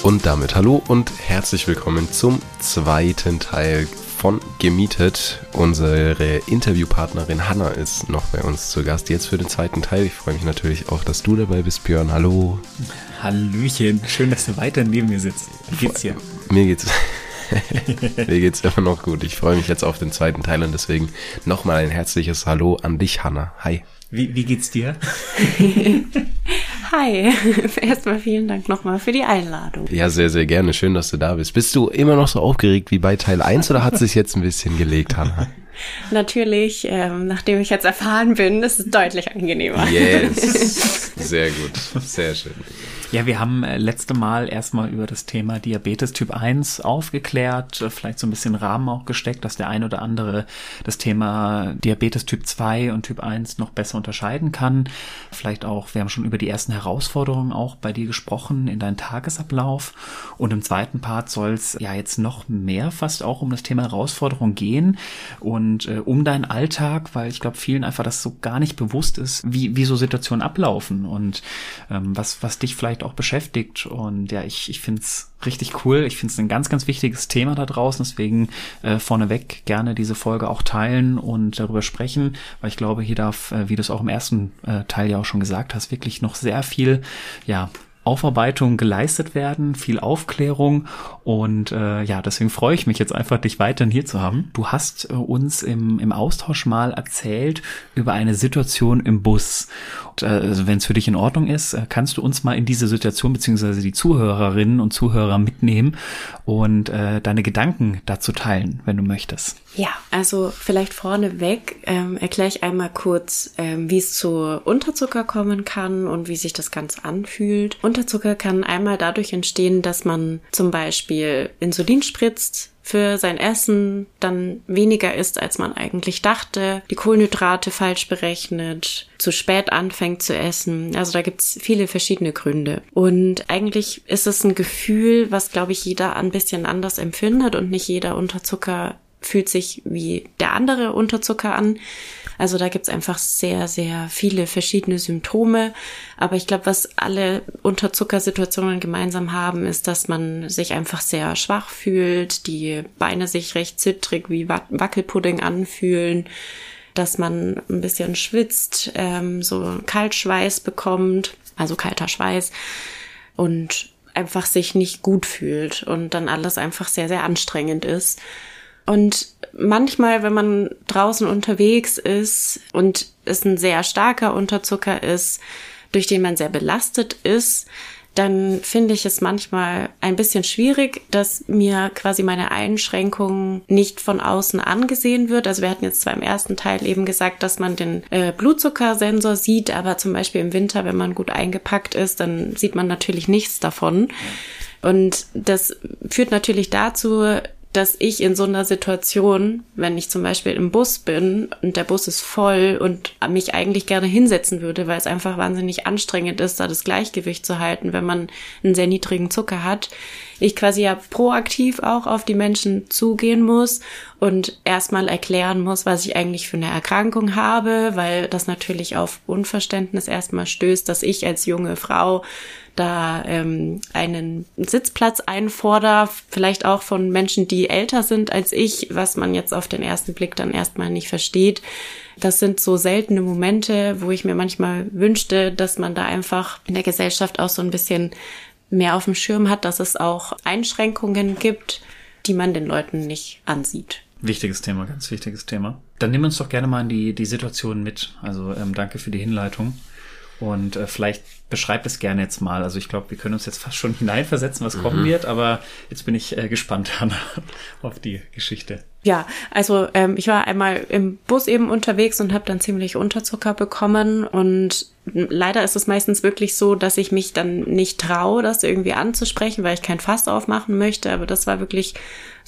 Und damit hallo und herzlich willkommen zum zweiten Teil von Gemietet. Unsere Interviewpartnerin Hanna ist noch bei uns zu Gast, jetzt für den zweiten Teil. Ich freue mich natürlich auch, dass du dabei bist, Björn. Hallo. Hallöchen, schön, dass du weiter neben mir sitzt. Wie geht's dir? Mir geht's immer noch gut. Ich freue mich jetzt auf den zweiten Teil und deswegen nochmal ein herzliches Hallo an dich, Hanna. Hi. Wie geht's dir? Hi, erstmal vielen Dank nochmal für die Einladung. Ja, sehr, sehr gerne. Schön, dass du da bist. Bist du immer noch so aufgeregt wie bei Teil 1 oder hat es sich jetzt ein bisschen gelegt, Hanna? Natürlich, nachdem ich jetzt erfahren bin, ist es deutlich angenehmer. Yes, sehr gut, sehr schön. Ja, wir haben letzte Mal erstmal über das Thema Diabetes Typ 1 aufgeklärt, vielleicht so ein bisschen Rahmen auch gesteckt, dass der ein oder andere das Thema Diabetes Typ 2 und Typ 1 noch besser unterscheiden kann. Vielleicht auch, wir haben schon über die ersten Herausforderungen auch bei dir gesprochen in deinem Tagesablauf. Und im zweiten Part soll es ja jetzt noch mehr fast auch um das Thema Herausforderung gehen und um deinen Alltag, weil ich glaube, vielen einfach das so gar nicht bewusst ist, wie so Situationen ablaufen und was dich vielleicht auch beschäftigt. Und ja, ich finde es richtig cool. Ich finde es ein ganz, ganz wichtiges Thema da draußen. Deswegen vorneweg gerne diese Folge auch teilen und darüber sprechen, weil ich glaube, hier darf, wie du es auch im ersten Teil ja auch schon gesagt hast, wirklich noch sehr viel, ja, Aufarbeitung geleistet werden, viel Aufklärung und ja, deswegen freue ich mich jetzt einfach, dich weiterhin hier zu haben. Du hast uns im Austausch mal erzählt über eine Situation im Bus. Und, also wenn es für dich in Ordnung ist, kannst du uns mal in diese Situation beziehungsweise die Zuhörerinnen und Zuhörer mitnehmen und deine Gedanken dazu teilen, wenn du möchtest. Ja, also vielleicht vorneweg erkläre ich einmal kurz, wie es zu Unterzucker kommen kann und wie sich das Ganze anfühlt. Unterzucker kann einmal dadurch entstehen, dass man zum Beispiel Insulin spritzt, für sein Essen dann weniger isst, als man eigentlich dachte, die Kohlenhydrate falsch berechnet, zu spät anfängt zu essen. Also da gibt's viele verschiedene Gründe. Und eigentlich ist es ein Gefühl, was, glaube ich, jeder ein bisschen anders empfindet und nicht jeder Unterzucker fühlt sich wie der andere Unterzucker an. Also da gibt's einfach sehr, sehr viele verschiedene Symptome. Aber ich glaube, was alle Unterzuckersituationen gemeinsam haben, ist, dass man sich einfach sehr schwach fühlt, die Beine sich recht zittrig wie Wackelpudding anfühlen, dass man ein bisschen schwitzt, so Kaltschweiß bekommt, also kalter Schweiß und einfach sich nicht gut fühlt und dann alles einfach sehr, sehr anstrengend ist. Und manchmal, wenn man draußen unterwegs ist und es ein sehr starker Unterzucker ist, durch den man sehr belastet ist, dann finde ich es manchmal ein bisschen schwierig, dass mir quasi meine Einschränkung nicht von außen angesehen wird. Also wir hatten jetzt zwar im ersten Teil eben gesagt, dass man den Blutzuckersensor sieht, aber zum Beispiel im Winter, wenn man gut eingepackt ist, dann sieht man natürlich nichts davon. Und das führt natürlich dazu, dass ich in so einer Situation, wenn ich zum Beispiel im Bus bin und der Bus ist voll und mich eigentlich gerne hinsetzen würde, weil es einfach wahnsinnig anstrengend ist, da das Gleichgewicht zu halten, wenn man einen sehr niedrigen Zucker hat, ich quasi ja proaktiv auch auf die Menschen zugehen muss und erstmal erklären muss, was ich eigentlich für eine Erkrankung habe, weil das natürlich auf Unverständnis erstmal stößt, dass ich als junge Frau da einen Sitzplatz einfordere, vielleicht auch von Menschen, die älter sind als ich, was man jetzt auf den ersten Blick dann erstmal nicht versteht. Das sind so seltene Momente, wo ich mir manchmal wünschte, dass man da einfach in der Gesellschaft auch so ein bisschen mehr auf dem Schirm hat, dass es auch Einschränkungen gibt, die man den Leuten nicht ansieht. Wichtiges Thema, ganz wichtiges Thema. Dann nimm uns doch gerne mal in die Situation mit. Also danke für die Hinleitung. Und vielleicht beschreib es gerne jetzt mal. Also ich glaube, wir können uns jetzt fast schon hineinversetzen, was kommen wird. Aber jetzt bin ich gespannt, Hanna, auf die Geschichte. Ja, also ich war einmal im Bus eben unterwegs und habe dann ziemlich Unterzucker bekommen. Und leider ist es meistens wirklich so, dass ich mich dann nicht traue, das irgendwie anzusprechen, weil ich kein Fass aufmachen möchte. Aber das war wirklich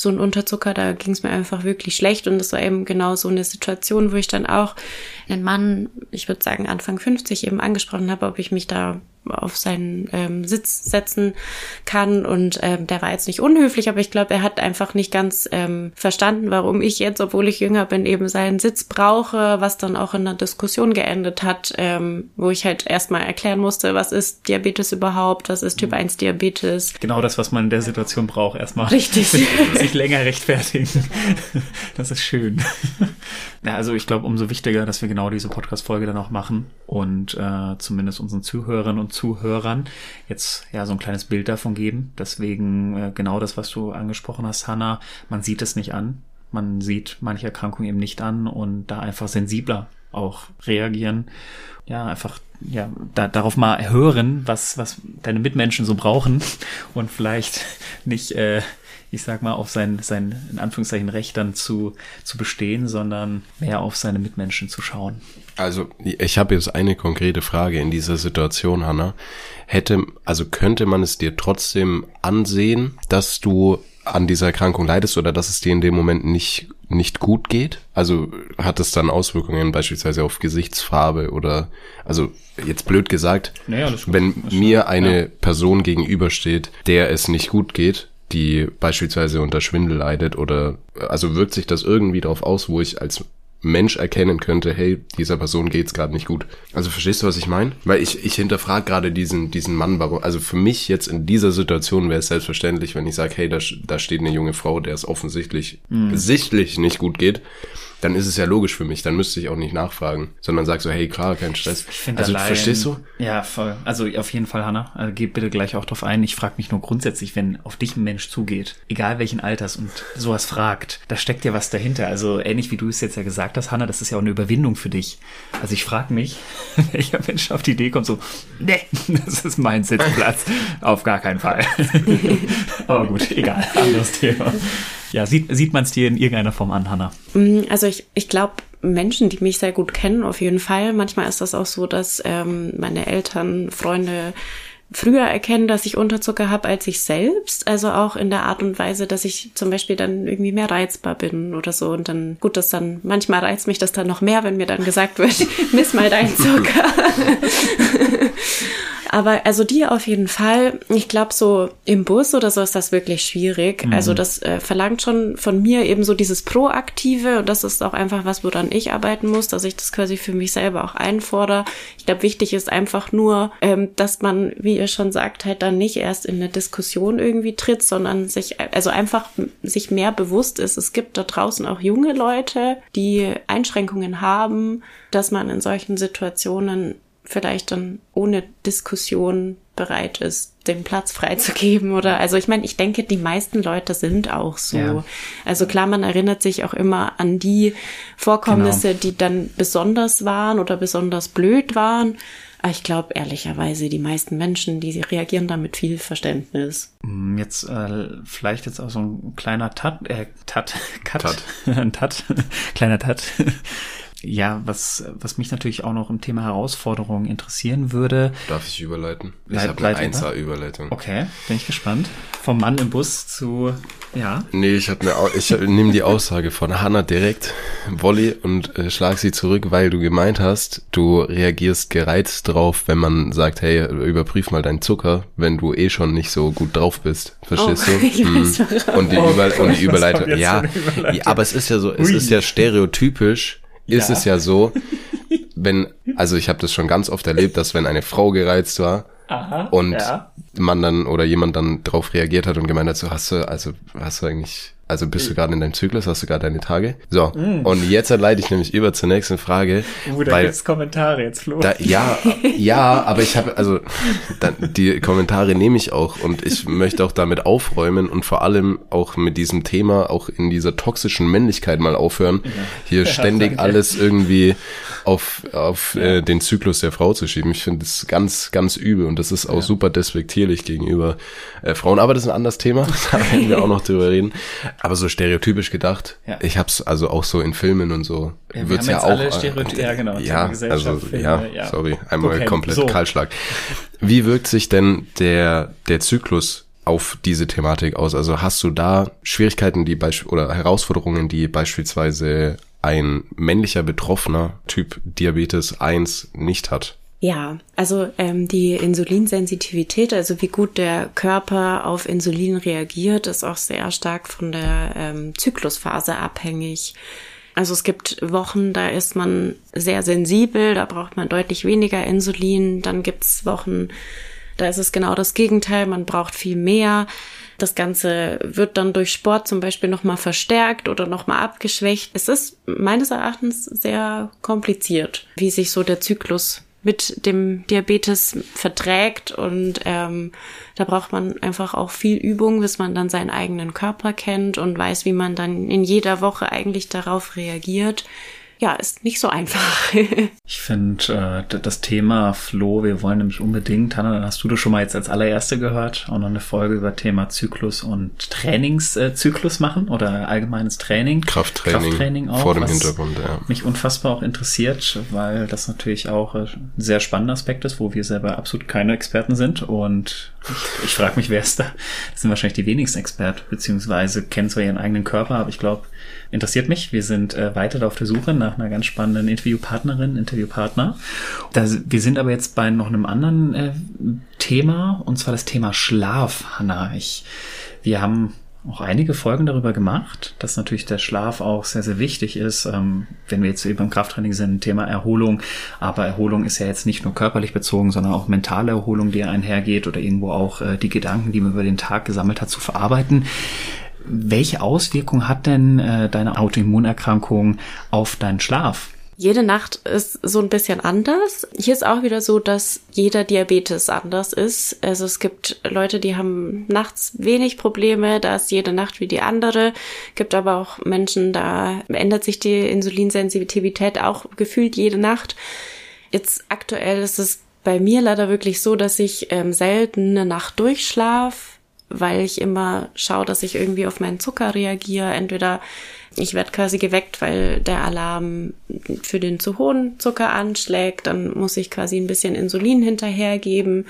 so ein Unterzucker, da ging es mir einfach wirklich schlecht und das war eben genau so eine Situation, wo ich dann auch einen Mann, ich würde sagen Anfang 50 eben angesprochen habe, ob ich mich da auf seinen Sitz setzen kann und der war jetzt nicht unhöflich, aber ich glaube, er hat einfach nicht ganz verstanden, warum ich jetzt, obwohl ich jünger bin, eben seinen Sitz brauche, was dann auch in einer Diskussion geendet hat, wo ich halt erstmal erklären musste, was ist Diabetes überhaupt, was ist Typ 1 Diabetes. Genau das, was man in der Situation braucht, erstmal. Richtig. Sich länger rechtfertigen. Das ist schön. Ja, also ich glaube, umso wichtiger, dass wir genau diese Podcast-Folge dann auch machen und zumindest unseren Zuhörerinnen und Zuhörern jetzt ja so ein kleines Bild davon geben. Deswegen genau das, was du angesprochen hast, Hannah, man sieht es nicht an. Man sieht manche Erkrankungen eben nicht an und da einfach sensibler auch reagieren. Ja, einfach darauf mal hören, was deine Mitmenschen so brauchen und vielleicht nicht ich sag mal, auf sein in Anführungszeichen Recht dann zu bestehen, sondern mehr auf seine Mitmenschen zu schauen. Also ich habe jetzt eine konkrete Frage in dieser Situation, Hannah. Könnte man es dir trotzdem ansehen, dass du an dieser Erkrankung leidest oder dass es dir in dem Moment nicht gut geht? Also hat es dann Auswirkungen beispielsweise auf Gesichtsfarbe oder, also jetzt blöd gesagt, wenn mir eine Person gegenübersteht, der es nicht gut geht, die beispielsweise unter Schwindel leidet oder, also wirkt sich das irgendwie darauf aus, wo ich als Mensch erkennen könnte, hey, dieser Person geht's gerade nicht gut. Also verstehst du, was ich meine? Weil ich hinterfrage gerade diesen Mann, warum, also für mich jetzt in dieser Situation wäre es selbstverständlich, wenn ich sage, hey, da steht eine junge Frau, der es offensichtlich sichtlich nicht gut geht, dann ist es ja logisch für mich, dann müsste ich auch nicht nachfragen, sondern sag so, hey, klar, kein Stress. Ich finde also verstehst du? Ja, voll. Also auf jeden Fall, Hannah, geh bitte gleich auch drauf ein. Ich frage mich nur grundsätzlich, wenn auf dich ein Mensch zugeht, egal welchen Alters und sowas fragt, da steckt ja was dahinter. Also ähnlich wie du es jetzt ja gesagt hast, Hannah, das ist ja auch eine Überwindung für dich. Also ich frage mich, welcher Mensch auf die Idee kommt so, nee, das ist mein Sitzplatz. Auf gar keinen Fall. Aber gut, egal, anderes Thema. Ja, sieht man es dir in irgendeiner Form an, Hannah? Also ich glaube, Menschen, die mich sehr gut kennen, auf jeden Fall. Manchmal ist das auch so, dass meine Eltern, Freunde früher erkennen, dass ich Unterzucker habe als ich selbst. Also auch in der Art und Weise, dass ich zum Beispiel dann irgendwie mehr reizbar bin oder so. Und dann, gut, manchmal reizt mich das dann noch mehr, wenn mir dann gesagt wird, miss mal deinen Zucker. Aber also die auf jeden Fall, ich glaube so im Bus oder so ist das wirklich schwierig. Also das verlangt schon von mir eben so dieses Proaktive und das ist auch einfach was, woran ich arbeiten muss, dass ich das quasi für mich selber auch einfordere. Ich glaube, wichtig ist einfach nur, dass man, wie ihr schon sagt, halt dann nicht erst in eine Diskussion irgendwie tritt, sondern sich mehr bewusst ist. Es gibt da draußen auch junge Leute, die Einschränkungen haben, dass man in solchen Situationen vielleicht dann ohne Diskussion bereit ist, den Platz freizugeben oder, also ich meine, ich denke, die meisten Leute sind auch so. Ja. Also klar, man erinnert sich auch immer an die Vorkommnisse, die dann besonders waren oder besonders blöd waren. Aber ich glaube, ehrlicherweise, die meisten Menschen, die reagieren da mit viel Verständnis. Jetzt vielleicht jetzt auch so ein kleiner kleiner Cut. Ja, was mich natürlich auch noch im Thema Herausforderungen interessieren würde. Darf ich überleiten? Ich habe eine 1A-Überleitung. Okay, bin ich gespannt. Vom Mann im Bus zu, ja. Nee, ich nehme die Aussage von Hannah direkt, Volley, und schlag sie zurück, weil du gemeint hast, du reagierst gereizt drauf, wenn man sagt, hey, überprüf mal deinen Zucker, wenn du schon nicht so gut drauf bist. Verstehst du? Ich weiß, und die Überleitung. Ja, aber es ist ja so, es ist ja stereotypisch, ist es ja so, also ich habe das schon ganz oft erlebt, dass wenn eine Frau gereizt war und man dann oder jemand dann drauf reagiert hat und gemeint hat, so hast du eigentlich, also bist du gerade in deinem Zyklus, hast du gerade deine Tage? So, und jetzt leite ich nämlich über zur nächsten Frage. Da gibt's Kommentare jetzt, Flo. Ja, aber ich habe, also die Kommentare nehme ich auch und ich möchte auch damit aufräumen und vor allem auch mit diesem Thema, auch in dieser toxischen Männlichkeit mal aufhören, hier ständig alles irgendwie auf den Zyklus der Frau zu schieben. Ich finde das ganz, ganz übel und das ist auch super despektierlich gegenüber Frauen. Aber das ist ein anderes Thema, da werden wir auch noch drüber reden. Aber so stereotypisch gedacht, ich hab's also auch so in Filmen und so, wird's ja auch. Genau. Sorry, einmal komplett Kahlschlag. Wie wirkt sich denn der Zyklus auf diese Thematik aus? Also hast du da Schwierigkeiten, oder Herausforderungen, die beispielsweise ein männlicher Betroffener Typ Diabetes 1 nicht hat? Ja, also die Insulinsensitivität, also wie gut der Körper auf Insulin reagiert, ist auch sehr stark von der Zyklusphase abhängig. Also es gibt Wochen, da ist man sehr sensibel, da braucht man deutlich weniger Insulin. Dann gibt's Wochen, da ist es genau das Gegenteil, man braucht viel mehr. Das Ganze wird dann durch Sport zum Beispiel nochmal verstärkt oder nochmal abgeschwächt. Es ist meines Erachtens sehr kompliziert, wie sich so der Zyklus mit dem Diabetes verträgt, und da braucht man einfach auch viel Übung, bis man dann seinen eigenen Körper kennt und weiß, wie man dann in jeder Woche eigentlich darauf reagiert. Ja, ist nicht so einfach. Ich finde das Thema, Flo, wir wollen nämlich unbedingt, Hanna, dann hast du das schon mal jetzt als allererste gehört, auch noch eine Folge über Thema Zyklus und Trainingszyklus machen oder allgemeines Training. Krafttraining auch, vor dem Hintergrund, ja. Mich unfassbar auch interessiert, weil das natürlich auch ein sehr spannender Aspekt ist, wo wir selber absolut keine Experten sind, und ich frage mich, wer ist da? Das sind wahrscheinlich die wenigsten Experten, beziehungsweise kennen zwar ihren eigenen Körper, aber ich glaube, interessiert mich. Wir sind weiter auf der Suche nach einer ganz spannenden Interviewpartner. Wir sind aber jetzt bei noch einem anderen Thema, und zwar das Thema Schlaf, Hanna. Wir haben auch einige Folgen darüber gemacht, dass natürlich der Schlaf auch sehr, sehr wichtig ist. Wenn wir jetzt eben im Krafttraining sind, Thema Erholung. Aber Erholung ist ja jetzt nicht nur körperlich bezogen, sondern auch mentale Erholung, die einhergeht, oder irgendwo auch die Gedanken, die man über den Tag gesammelt hat, zu verarbeiten. Welche Auswirkungen hat denn deine Autoimmunerkrankung auf deinen Schlaf? Jede Nacht ist so ein bisschen anders. Hier ist auch wieder so, dass jeder Diabetes anders ist. Also es gibt Leute, die haben nachts wenig Probleme, da ist jede Nacht wie die andere. Gibt aber auch Menschen, da ändert sich die Insulinsensitivität auch gefühlt jede Nacht. Jetzt aktuell ist es bei mir leider wirklich so, dass ich selten eine Nacht durchschlafe, weil ich immer schaue, dass ich irgendwie auf meinen Zucker reagiere. Entweder ich werde quasi geweckt, weil der Alarm für den zu hohen Zucker anschlägt, dann muss ich quasi ein bisschen Insulin hinterhergeben.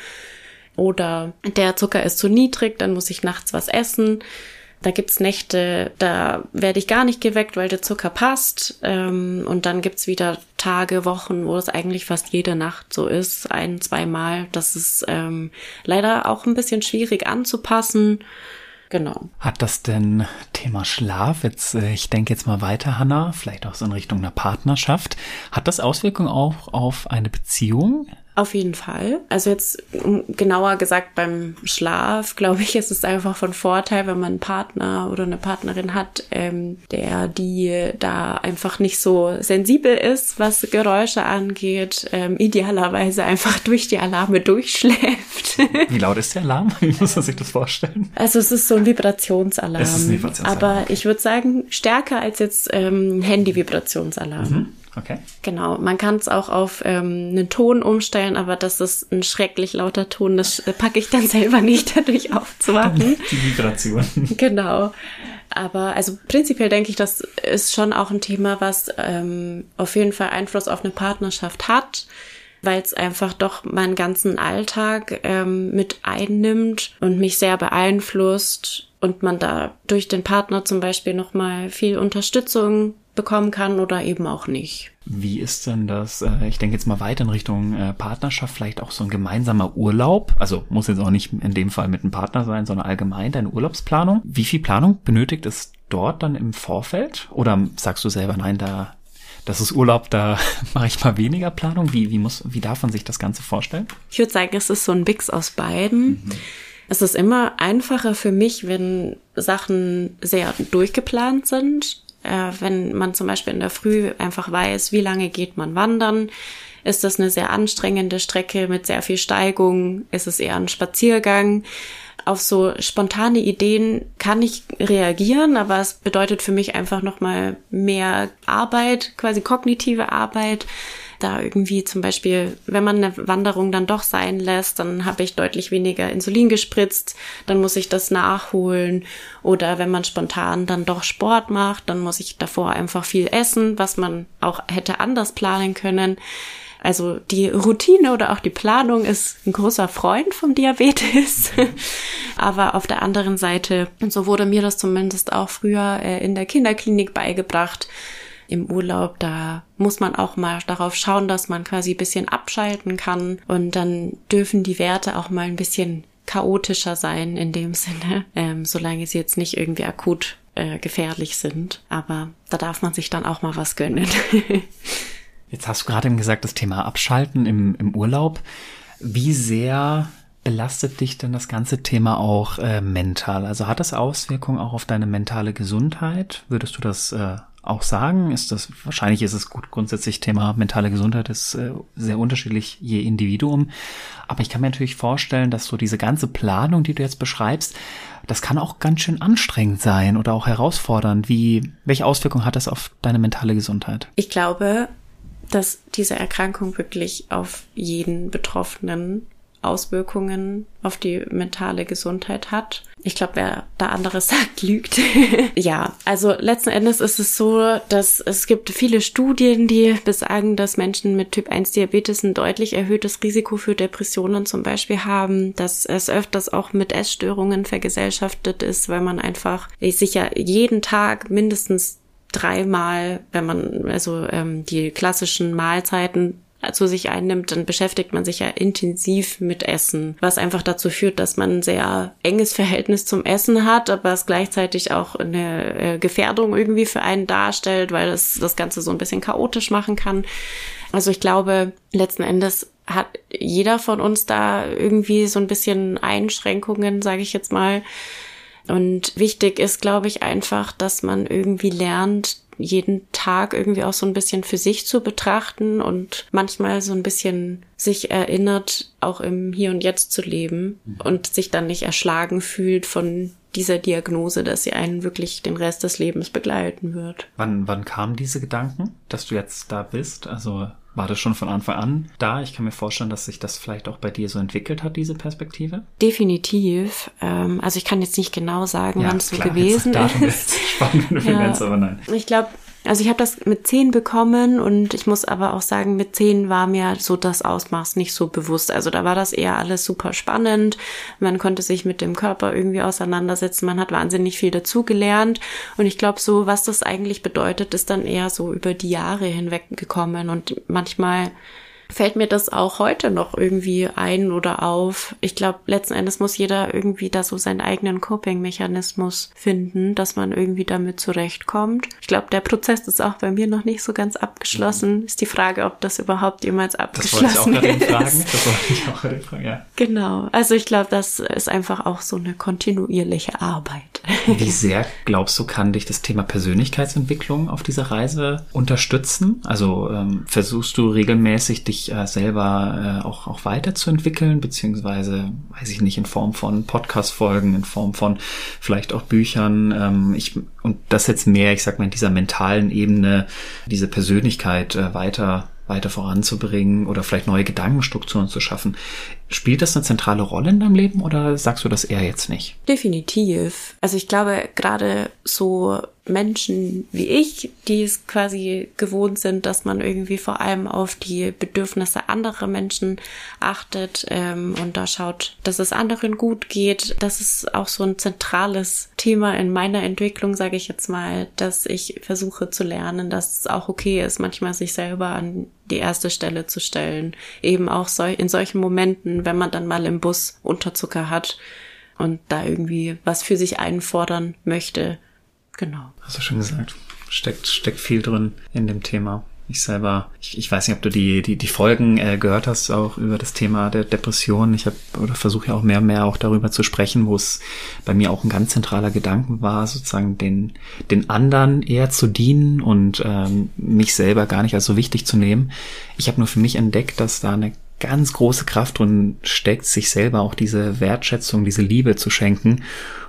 Oder der Zucker ist zu niedrig, dann muss ich nachts was essen. Da gibt's Nächte, da werde ich gar nicht geweckt, weil der Zucker passt. Und dann gibt's wieder Tage, Wochen, wo es eigentlich fast jede Nacht so ist, 1-2 Mal. Das ist leider auch ein bisschen schwierig anzupassen. Genau. Hat das denn Thema Schlaf, jetzt ich denke jetzt mal weiter, Hanna, vielleicht auch so in Richtung einer Partnerschaft, hat das Auswirkungen auch auf eine Beziehung? Auf jeden Fall. Also jetzt genauer gesagt beim Schlaf, glaube ich, ist es einfach von Vorteil, wenn man einen Partner oder eine Partnerin hat, die da einfach nicht so sensibel ist, was Geräusche angeht, idealerweise einfach durch die Alarme durchschläft. Wie laut ist der Alarm? Wie muss man sich das vorstellen? Also es ist so ein Vibrationsalarm. Es ist ein Vibrationsalarm. Aber ich würde sagen, stärker als jetzt Handy-Vibrationsalarm. Mhm. Okay. Genau, man kann es auch auf einen Ton umstellen, aber das ist ein schrecklich lauter Ton, das packe ich dann selber nicht, dadurch aufzuwachen. Die Vibration. Genau. Aber also prinzipiell denke ich, das ist schon auch ein Thema, was auf jeden Fall Einfluss auf eine Partnerschaft hat, weil es einfach doch meinen ganzen Alltag mit einnimmt und mich sehr beeinflusst und man da durch den Partner zum Beispiel nochmal viel Unterstützung bekommen kann oder eben auch nicht. Wie ist denn das, ich denke jetzt mal weiter in Richtung Partnerschaft, vielleicht auch so ein gemeinsamer Urlaub, also muss jetzt auch nicht in dem Fall mit einem Partner sein, sondern allgemein deine Urlaubsplanung. Wie viel Planung benötigt es dort dann im Vorfeld? Oder sagst du selber, nein, das ist Urlaub, da mache ich mal weniger Planung? Wie darf man sich das Ganze vorstellen? Ich würde sagen, es ist so ein Mix aus beiden. Mhm. Es ist immer einfacher für mich, wenn Sachen sehr durchgeplant sind. Wenn man zum Beispiel in der Früh einfach weiß, wie lange geht man wandern, ist das eine sehr anstrengende Strecke mit sehr viel Steigung, ist es eher ein Spaziergang. Auf so spontane Ideen kann ich reagieren, aber es bedeutet für mich einfach nochmal mehr Arbeit, quasi kognitive Arbeit. Da irgendwie zum Beispiel, wenn man eine Wanderung dann doch sein lässt, dann habe ich deutlich weniger Insulin gespritzt, dann muss ich das nachholen. Oder wenn man spontan dann doch Sport macht, dann muss ich davor einfach viel essen, was man auch hätte anders planen können. Also die Routine oder auch die Planung ist ein großer Freund vom Diabetes. Aber auf der anderen Seite, und so wurde mir das zumindest auch früher in der Kinderklinik beigebracht, im Urlaub, da muss man auch mal darauf schauen, dass man quasi ein bisschen abschalten kann und dann dürfen die Werte auch mal ein bisschen chaotischer sein in dem Sinne, solange sie jetzt nicht irgendwie akut gefährlich sind. Aber da darf man sich dann auch mal was gönnen. Jetzt hast du gerade eben gesagt, das Thema Abschalten im Urlaub. Wie sehr belastet dich denn das ganze Thema auch mental? Also hat das Auswirkungen auch auf deine mentale Gesundheit? Würdest du das auch sagen? Wahrscheinlich ist es gut, grundsätzlich Thema mentale Gesundheit ist sehr unterschiedlich je Individuum. Aber ich kann mir natürlich vorstellen, dass so diese ganze Planung, die du jetzt beschreibst, das kann auch ganz schön anstrengend sein oder auch herausfordernd. Welche Auswirkungen hat das auf deine mentale Gesundheit? Ich glaube, dass diese Erkrankung wirklich auf jeden Betroffenen Auswirkungen auf die mentale Gesundheit hat. Ich glaube, wer da anderes sagt, lügt. Ja, also letzten Endes ist es so, dass es gibt viele Studien, die besagen, dass Menschen mit Typ-1-Diabetes ein deutlich erhöhtes Risiko für Depressionen zum Beispiel haben, dass es öfters auch mit Essstörungen vergesellschaftet ist, weil man einfach sich ja jeden Tag mindestens 3-mal, wenn man die klassischen Mahlzeiten zu sich einnimmt, dann beschäftigt man sich ja intensiv mit Essen, was einfach dazu führt, dass man ein sehr enges Verhältnis zum Essen hat, aber es gleichzeitig auch eine Gefährdung irgendwie für einen darstellt, weil es das Ganze so ein bisschen chaotisch machen kann. Also ich glaube, letzten Endes hat jeder von uns da irgendwie so ein bisschen Einschränkungen, sage ich jetzt mal. Und wichtig ist, glaube ich, einfach, dass man irgendwie lernt, jeden Tag irgendwie auch so ein bisschen für sich zu betrachten und manchmal so ein bisschen sich erinnert, auch im Hier und Jetzt zu leben und sich dann nicht erschlagen fühlt von dieser Diagnose, dass sie einen wirklich den Rest des Lebens begleiten wird. Wann kamen diese Gedanken, dass du jetzt da bist? Also war das schon von Anfang an da? Ich kann mir vorstellen, dass sich das vielleicht auch bei dir so entwickelt hat, diese Perspektive. Definitiv. Also ich kann jetzt nicht genau sagen, wann es so gewesen ist. Spannend, wenn du nennst, aber nein. Ich glaube, also ich habe das mit 10 bekommen und ich muss aber auch sagen, mit 10 war mir so das Ausmaß nicht so bewusst. Also da war das eher alles super spannend. Man konnte sich mit dem Körper irgendwie auseinandersetzen. Man hat wahnsinnig viel dazugelernt. Und ich glaube, so was das eigentlich bedeutet, ist dann eher so über die Jahre hinweg gekommen. Und manchmal fällt mir das auch heute noch irgendwie ein oder auf. Ich glaube, letzten Endes muss jeder irgendwie da so seinen eigenen Coping-Mechanismus finden, dass man irgendwie damit zurechtkommt. Ich glaube, der Prozess ist auch bei mir noch nicht so ganz abgeschlossen. Ist die Frage, ob das überhaupt jemals abgeschlossen ist. Das wollte ich auch gerade fragen, ja. Genau. Also ich glaube, das ist einfach auch so eine kontinuierliche Arbeit. Wie sehr, glaubst du, kann dich das Thema Persönlichkeitsentwicklung auf dieser Reise unterstützen? Also versuchst du regelmäßig, dich selber auch weiterzuentwickeln, beziehungsweise, weiß ich nicht, in Form von Podcast-Folgen, in Form von vielleicht auch Büchern. Und das jetzt mehr, ich sag mal, in dieser mentalen Ebene, diese Persönlichkeit weiter voranzubringen oder vielleicht neue Gedankenstrukturen zu schaffen. Spielt das eine zentrale Rolle in deinem Leben oder sagst du das eher jetzt nicht? Definitiv. Also ich glaube, gerade so Menschen wie ich, die es quasi gewohnt sind, dass man irgendwie vor allem auf die Bedürfnisse anderer Menschen achtet und da schaut, dass es anderen gut geht. Das ist auch so ein zentrales Thema in meiner Entwicklung, sage ich jetzt mal, dass ich versuche zu lernen, dass es auch okay ist, manchmal sich selber an die erste Stelle zu stellen. Eben auch in solchen Momenten, wenn man dann mal im Bus Unterzucker hat und da irgendwie was für sich einfordern möchte. Genau. Hast du schon gesagt. Steckt viel drin in dem Thema. Ich selber, ich weiß nicht, ob du die Folgen gehört hast, auch über das Thema der Depression. Ich versuche ja auch mehr auch darüber zu sprechen, wo es bei mir auch ein ganz zentraler Gedanke war, sozusagen den anderen eher zu dienen und mich selber gar nicht als so wichtig zu nehmen. Ich habe nur für mich entdeckt, dass da eine ganz große Kraft drin steckt, sich selber auch diese Wertschätzung, diese Liebe zu schenken.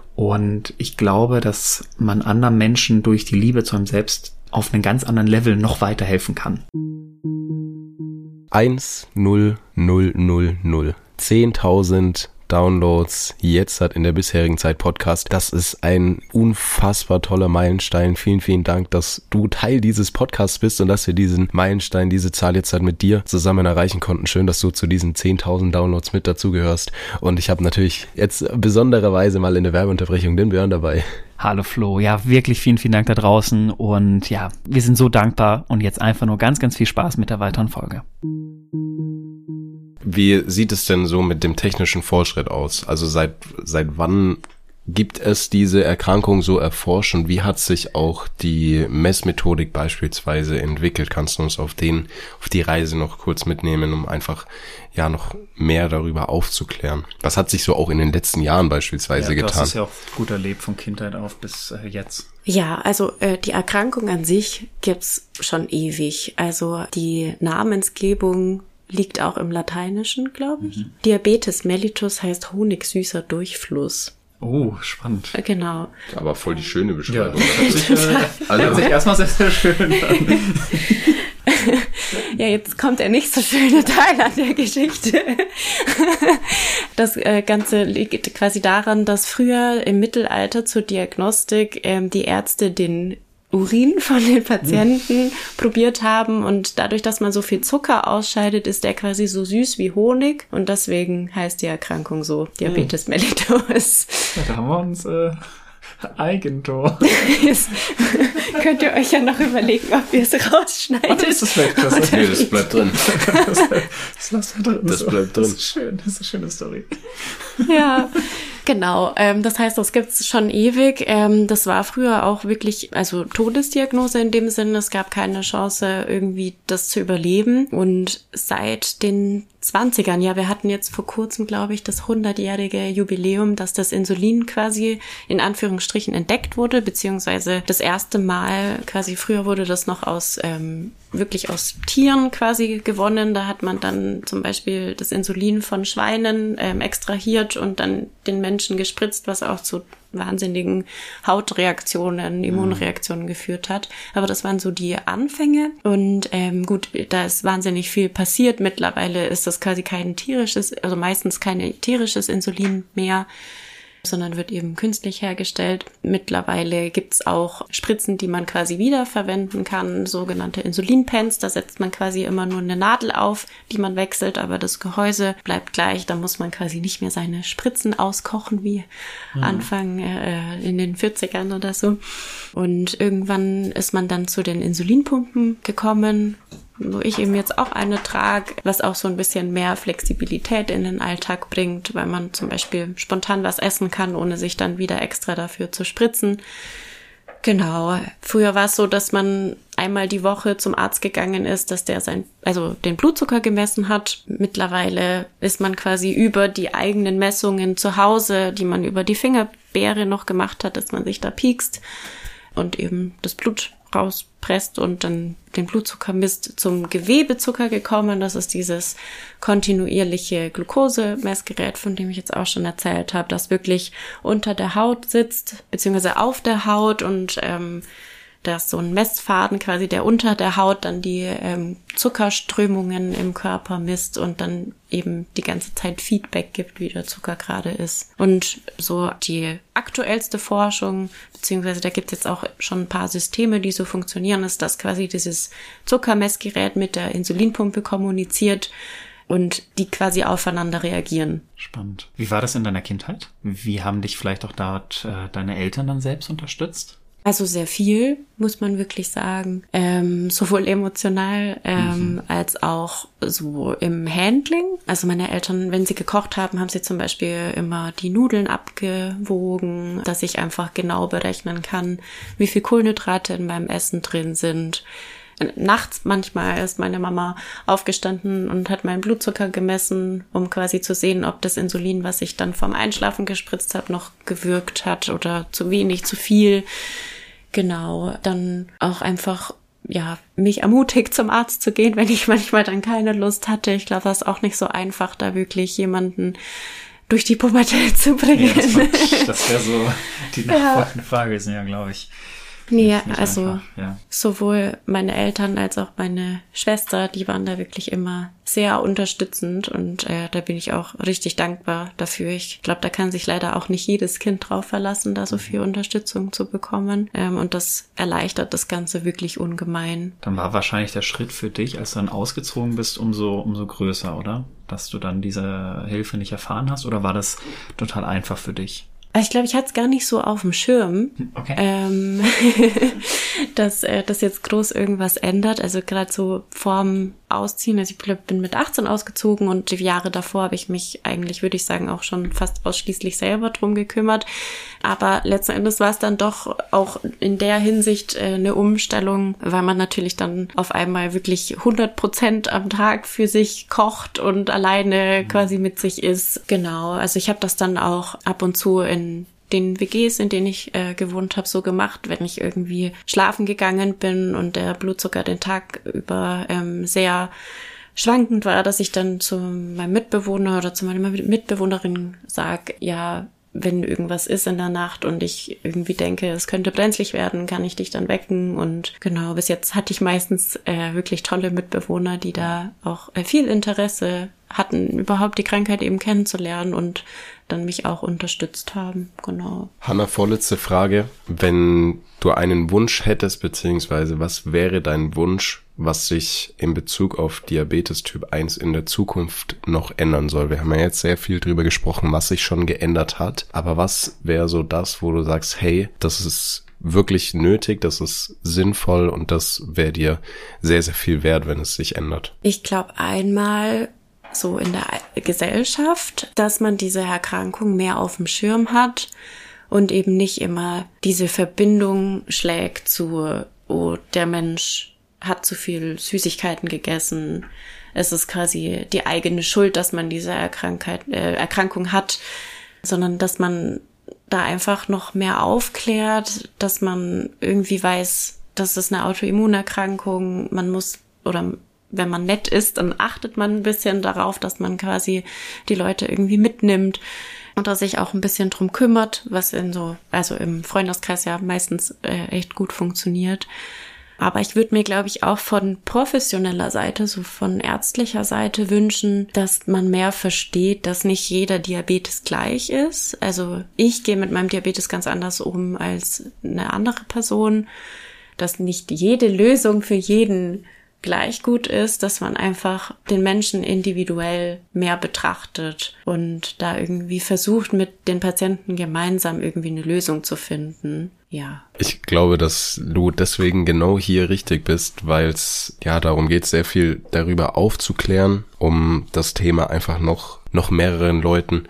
Und ich glaube, dass man anderen Menschen durch die Liebe zu einem selbst auf einen ganz anderen Level noch weiterhelfen kann. 1 0 0 0 0 10.000 Downloads jetzt hat in der bisherigen Zeit Podcast. Das ist ein unfassbar toller Meilenstein. Vielen, vielen Dank, dass du Teil dieses Podcasts bist und dass wir diesen Meilenstein, diese Zahl jetzt halt mit dir zusammen erreichen konnten. Schön, dass du zu diesen 10.000 Downloads mit dazugehörst. Und ich habe natürlich jetzt besondererweise mal in der Werbeunterbrechung den Björn dabei. Hallo Flo, ja wirklich vielen, vielen Dank da draußen und ja, wir sind so dankbar und jetzt einfach nur ganz, ganz viel Spaß mit der weiteren Folge. Wie sieht es denn so mit dem technischen Fortschritt aus? Also seit wann gibt es diese Erkrankung so erforscht und wie hat sich auch die Messmethodik beispielsweise entwickelt? Kannst du uns auf die Reise noch kurz mitnehmen, um einfach ja noch mehr darüber aufzuklären? Was hat sich so auch in den letzten Jahren beispielsweise getan? Du hast es ja auch gut erlebt von Kindheit auf bis jetzt. Ja, also die Erkrankung an sich gibt's schon ewig. Also die Namensgebung liegt auch im Lateinischen, glaube ich. Diabetes mellitus heißt honigsüßer Durchfluss. Oh, spannend. Genau. Aber voll die schöne Beschreibung. Ja, hört sich erstmal sehr, sehr schön an. Ja, jetzt kommt der nicht so schöne Teil an der Geschichte. Das Ganze liegt quasi daran, dass früher im Mittelalter zur Diagnostik die Ärzte den Urin von den Patienten probiert haben und dadurch, dass man so viel Zucker ausscheidet, ist der quasi so süß wie Honig und deswegen heißt die Erkrankung so Diabetes mellitus. Ja, da haben wir uns Eigentor. Jetzt könnt ihr euch ja noch überlegen, ob ihr es rausschneidet. Das ist weg. Nee, das bleibt drin. Das lassen wir drin. Das bleibt drin. Das ist schön, das ist eine schöne Story. Ja, genau. Das heißt, das gibt's schon ewig. Das war früher auch wirklich, also Todesdiagnose in dem Sinne. Es gab keine Chance, irgendwie das zu überleben. Und seit den 20ern, ja, wir hatten jetzt vor kurzem, glaube ich, das 100-jährige Jubiläum, dass das Insulin quasi in Anführungsstrichen entdeckt wurde, beziehungsweise das erste Mal quasi, früher wurde das noch wirklich aus Tieren quasi gewonnen. Da hat man dann zum Beispiel das Insulin von Schweinen extrahiert und dann den Menschen gespritzt, was auch zu wahnsinnigen Hautreaktionen, Immunreaktionen geführt hat. Aber das waren so die Anfänge. Und gut, da ist wahnsinnig viel passiert. Mittlerweile ist das quasi kein tierisches, also meistens kein tierisches Insulin mehr, sondern wird eben künstlich hergestellt. Mittlerweile gibt's auch Spritzen, die man quasi wiederverwenden kann, sogenannte Insulinpens. Da setzt man quasi immer nur eine Nadel auf, die man wechselt, aber das Gehäuse bleibt gleich. Da muss man quasi nicht mehr seine Spritzen auskochen wie Anfang in den 40ern oder so. Und irgendwann ist man dann zu den Insulinpumpen gekommen, wo ich eben jetzt auch eine trage, was auch so ein bisschen mehr Flexibilität in den Alltag bringt, weil man zum Beispiel spontan was essen kann, ohne sich dann wieder extra dafür zu spritzen. Genau. Früher war es so, dass man einmal die Woche zum Arzt gegangen ist, dass der den Blutzucker gemessen hat. Mittlerweile ist man quasi über die eigenen Messungen zu Hause, die man über die Fingerbeere noch gemacht hat, dass man sich da piekst und eben das Blut rauspresst und dann den Blutzucker misst, zum Gewebezucker gekommen. Das ist dieses kontinuierliche Glukosemessgerät, von dem ich jetzt auch schon erzählt habe, das wirklich unter der Haut sitzt, beziehungsweise auf der Haut und da ist so ein Messfaden quasi, der unter der Haut dann die Zuckerströmungen im Körper misst und dann eben die ganze Zeit Feedback gibt, wie der Zucker gerade ist. Und so die aktuellste Forschung, beziehungsweise da gibt es jetzt auch schon ein paar Systeme, die so funktionieren, ist, dass quasi dieses Zuckermessgerät mit der Insulinpumpe kommuniziert und die quasi aufeinander reagieren. Spannend. Wie war das in deiner Kindheit? Wie haben dich vielleicht auch dort deine Eltern dann selbst unterstützt? Also sehr viel, muss man wirklich sagen, sowohl emotional als auch so im Handling. Also meine Eltern, wenn sie gekocht haben, haben sie zum Beispiel immer die Nudeln abgewogen, dass ich einfach genau berechnen kann, wie viel Kohlenhydrate in meinem Essen drin sind. Nachts manchmal ist meine Mama aufgestanden und hat meinen Blutzucker gemessen, um quasi zu sehen, ob das Insulin, was ich dann vorm Einschlafen gespritzt habe, noch gewirkt hat oder zu wenig, zu viel. Genau, dann auch einfach, ja, mich ermutigt, zum Arzt zu gehen, wenn ich manchmal dann keine Lust hatte. Ich glaube, das ist auch nicht so einfach, da wirklich jemanden durch die Pubertät zu bringen. Ja, das wäre so die nachfolgende Frage gewesen, ja, glaube ich. Nee, also sowohl meine Eltern als auch meine Schwester, die waren da wirklich immer sehr unterstützend und da bin ich auch richtig dankbar dafür. Ich glaube, da kann sich leider auch nicht jedes Kind drauf verlassen, da so viel Unterstützung zu bekommen und das erleichtert das Ganze wirklich ungemein. Dann war wahrscheinlich der Schritt für dich, als du dann ausgezogen bist, umso größer, oder? Dass du dann diese Hilfe nicht erfahren hast, oder war das total einfach für dich? Ich glaube, ich hatte es gar nicht so auf dem Schirm, dass das jetzt groß irgendwas ändert. Also gerade so vorm Ausziehen, also ich bin mit 18 ausgezogen und die Jahre davor habe ich mich eigentlich, würde ich sagen, auch schon fast ausschließlich selber drum gekümmert. Aber letzten Endes war es dann doch auch in der Hinsicht eine Umstellung, weil man natürlich dann auf einmal wirklich 100% am Tag für sich kocht und alleine quasi mit sich ist. Genau, also ich habe das dann auch ab und zu in den WGs, in denen ich gewohnt habe, so gemacht, wenn ich irgendwie schlafen gegangen bin und der Blutzucker den Tag über sehr schwankend war, dass ich dann zu meinem Mitbewohner oder zu meiner Mitbewohnerin sage, ja, wenn irgendwas ist in der Nacht und ich irgendwie denke, es könnte brenzlig werden, kann ich dich dann wecken. Und genau, bis jetzt hatte ich meistens wirklich tolle Mitbewohner, die da auch viel Interesse hatten, überhaupt die Krankheit eben kennenzulernen und dann mich auch unterstützt haben. Genau. Hanna, vorletzte Frage. Wenn du einen Wunsch hättest, beziehungsweise was wäre dein Wunsch, was sich in Bezug auf Diabetes Typ 1 in der Zukunft noch ändern soll? Wir haben ja jetzt sehr viel drüber gesprochen, was sich schon geändert hat. Aber was wäre so das, wo du sagst, hey, das ist wirklich nötig, das ist sinnvoll und das wäre dir sehr, sehr viel wert, wenn es sich ändert? Ich glaube einmal so in der Gesellschaft, dass man diese Erkrankung mehr auf dem Schirm hat und eben nicht immer diese Verbindung schlägt zu, oh, der Mensch hat zu viel Süßigkeiten gegessen. Es ist quasi die eigene Schuld, dass man diese Erkrankung hat, sondern dass man da einfach noch mehr aufklärt, dass man irgendwie weiß, das ist eine Autoimmunerkrankung, man muss, oder wenn man nett ist, dann achtet man ein bisschen darauf, dass man quasi die Leute irgendwie mitnimmt und dass sich auch ein bisschen drum kümmert, was also im Freundeskreis ja meistens echt gut funktioniert. Aber ich würde mir, glaube ich, auch von professioneller Seite, so von ärztlicher Seite wünschen, dass man mehr versteht, dass nicht jeder Diabetes gleich ist. Also ich gehe mit meinem Diabetes ganz anders um als eine andere Person, dass nicht jede Lösung für jeden gleich gut ist, dass man einfach den Menschen individuell mehr betrachtet und da irgendwie versucht, mit den Patienten gemeinsam irgendwie eine Lösung zu finden. Ja. Ich glaube, dass du deswegen genau hier richtig bist, weil es ja darum geht, sehr viel darüber aufzuklären, um das Thema einfach noch mehreren Leuten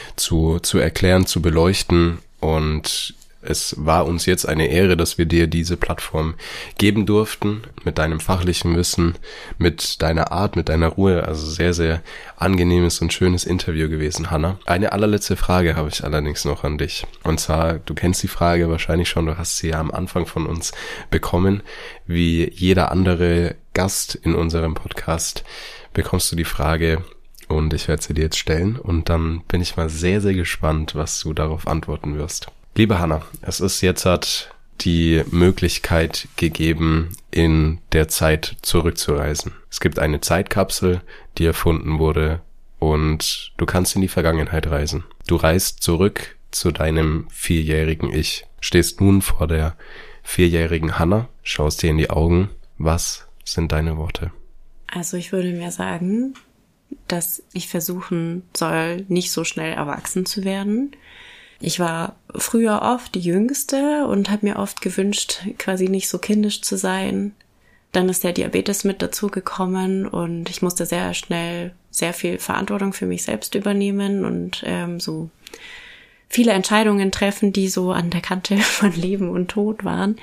zu erklären, zu beleuchten. Und es war uns jetzt eine Ehre, dass wir dir diese Plattform geben durften, mit deinem fachlichen Wissen, mit deiner Art, mit deiner Ruhe. Also sehr, sehr angenehmes und schönes Interview gewesen, Hanna. Eine allerletzte Frage habe ich allerdings noch an dich. Und zwar, du kennst die Frage wahrscheinlich schon, du hast sie ja am Anfang von uns bekommen. Wie jeder andere Gast in unserem Podcast bekommst du die Frage, und ich werde sie dir jetzt stellen. Und dann bin ich mal sehr, sehr gespannt, was du darauf antworten wirst. Liebe Hanna, es ist jetzt die Möglichkeit gegeben, in der Zeit zurückzureisen. Es gibt eine Zeitkapsel, die erfunden wurde und du kannst in die Vergangenheit reisen. Du reist zurück zu deinem 4-jährigen Ich. Stehst nun vor der 4-jährigen Hanna, schaust dir in die Augen. Was sind deine Worte? Also ich würde mir sagen, dass ich versuchen soll, nicht so schnell erwachsen zu werden. Ich war früher oft die Jüngste und habe mir oft gewünscht, quasi nicht so kindisch zu sein. Dann ist der Diabetes mit dazu gekommen und ich musste sehr schnell sehr viel Verantwortung für mich selbst übernehmen und so viele Entscheidungen treffen, die so an der Kante von Leben und Tod waren.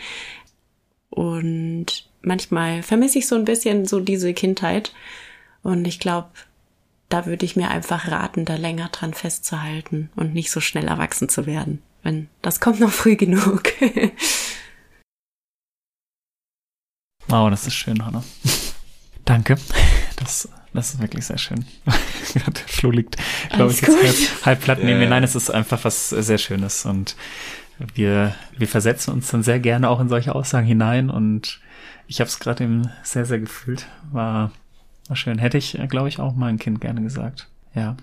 Und manchmal vermisse ich so ein bisschen so diese Kindheit und ich glaube, da würde ich mir einfach raten, da länger dran festzuhalten und nicht so schnell erwachsen zu werden. Das kommt noch früh genug. Wow, das ist schön, Hanna. Danke. Das ist wirklich sehr schön. Der Flo liegt, glaube ich, jetzt halb platt neben mir. Nein, es ist einfach was sehr Schönes und Wir versetzen uns dann sehr gerne auch in solche Aussagen hinein und ich habe es gerade eben sehr, sehr gefühlt. War schön. Hätte ich, glaube ich, auch mein Kind gerne gesagt. Ja.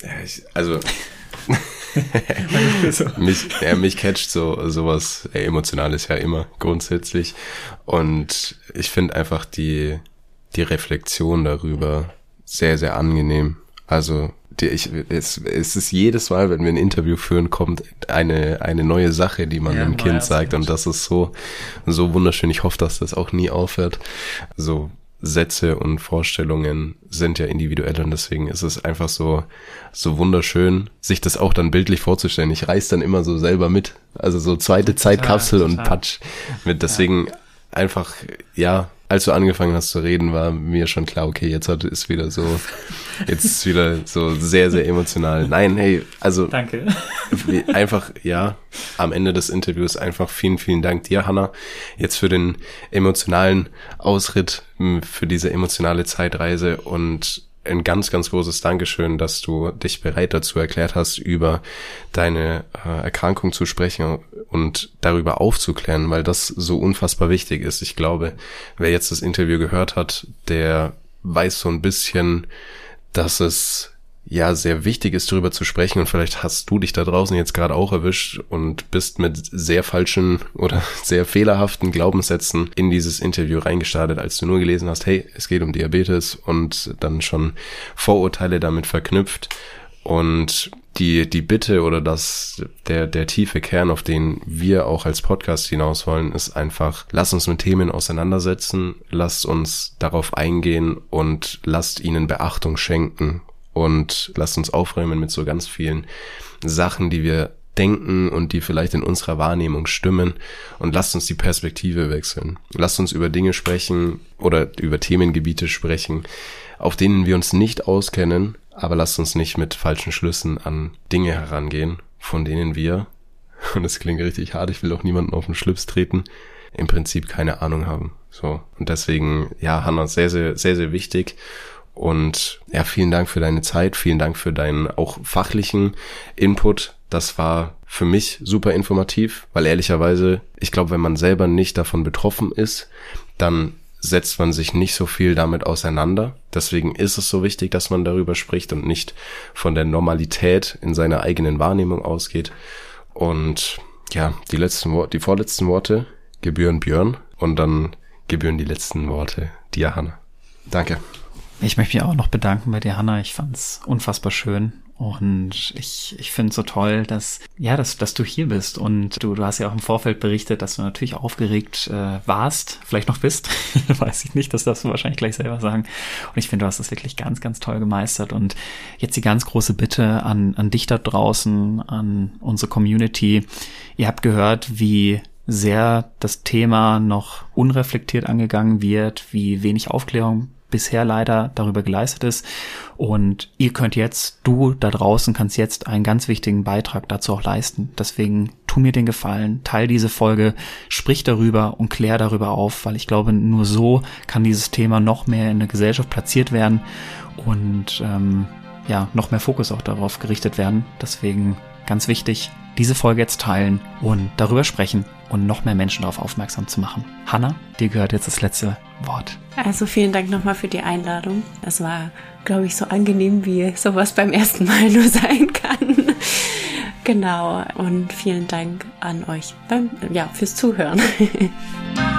Mich catcht sowas Emotionales ja immer grundsätzlich. Und ich finde einfach die Reflexion darüber sehr, sehr angenehm. Also es ist jedes Mal, wenn wir ein Interview führen, kommt eine neue Sache, die man dem Kind sagt. Und das ist so wunderschön. Ich hoffe, dass das auch nie aufhört. So Sätze und Vorstellungen sind ja individuell und deswegen ist es einfach so wunderschön, sich das auch dann bildlich vorzustellen. Ich reiß dann immer so selber mit. Also so zweite Zeitkapsel und Patsch mit. Deswegen einfach, ja, als du angefangen hast zu reden, war mir schon klar, okay, jetzt ist wieder so sehr, sehr emotional. Nein, hey, also danke. Einfach, ja, am Ende des Interviews einfach vielen, vielen Dank dir, Hannah, jetzt für den emotionalen Ausritt, für diese emotionale Zeitreise und ein ganz, ganz großes Dankeschön, dass du dich bereit dazu erklärt hast, über deine Erkrankung zu sprechen und darüber aufzuklären, weil das so unfassbar wichtig ist. Ich glaube, wer jetzt das Interview gehört hat, der weiß so ein bisschen, dass es ja sehr wichtig ist, darüber zu sprechen und vielleicht hast du dich da draußen jetzt gerade auch erwischt und bist mit sehr falschen oder sehr fehlerhaften Glaubenssätzen in dieses Interview reingestartet, als du nur gelesen hast, hey, es geht um Diabetes und dann schon Vorurteile damit verknüpft und die Bitte oder der tiefe Kern, auf den wir auch als Podcast hinaus wollen, ist einfach, lasst uns mit Themen auseinandersetzen, lasst uns darauf eingehen und lasst ihnen Beachtung schenken. Und lasst uns aufräumen mit so ganz vielen Sachen, die wir denken und die vielleicht in unserer Wahrnehmung stimmen. Und lasst uns die Perspektive wechseln. Lasst uns über Dinge sprechen oder über Themengebiete sprechen, auf denen wir uns nicht auskennen. Aber lasst uns nicht mit falschen Schlüssen an Dinge herangehen, von denen wir, und das klingt richtig hart, ich will auch niemanden auf den Schlips treten, im Prinzip keine Ahnung haben. So. Und deswegen, ja, Hannah, sehr, sehr, sehr, sehr wichtig. Und ja, vielen Dank für deine Zeit, vielen Dank für deinen auch fachlichen Input. Das war für mich super informativ, weil ehrlicherweise, ich glaube, wenn man selber nicht davon betroffen ist, dann setzt man sich nicht so viel damit auseinander. Deswegen ist es so wichtig, dass man darüber spricht und nicht von der Normalität in seiner eigenen Wahrnehmung ausgeht. Und ja, die vorletzten Worte gebühren Björn und dann gebühren die letzten Worte dir, Hannah. Danke. Ich möchte mich auch noch bedanken bei dir, Hannah. Ich fand's unfassbar schön und ich finde es so toll, dass du hier bist und du hast ja auch im Vorfeld berichtet, dass du natürlich aufgeregt warst, vielleicht noch bist, weiß ich nicht, das darfst du wahrscheinlich gleich selber sagen. Und ich finde, du hast das wirklich ganz, ganz toll gemeistert und jetzt die ganz große Bitte an dich da draußen, an unsere Community. Ihr habt gehört, wie sehr das Thema noch unreflektiert angegangen wird, wie wenig Aufklärung bisher leider darüber geleistet ist. Und du da draußen kannst jetzt einen ganz wichtigen Beitrag dazu auch leisten. Deswegen tu mir den Gefallen, teil diese Folge, sprich darüber und klär darüber auf, weil ich glaube, nur so kann dieses Thema noch mehr in der Gesellschaft platziert werden und noch mehr Fokus auch darauf gerichtet werden. Deswegen ganz wichtig, diese Folge jetzt teilen und darüber sprechen und noch mehr Menschen darauf aufmerksam zu machen. Hannah, dir gehört jetzt das letzte Wort. Also vielen Dank nochmal für die Einladung. Es war, glaube ich, so angenehm, wie sowas beim ersten Mal nur sein kann. Genau. Und vielen Dank an euch fürs Zuhören.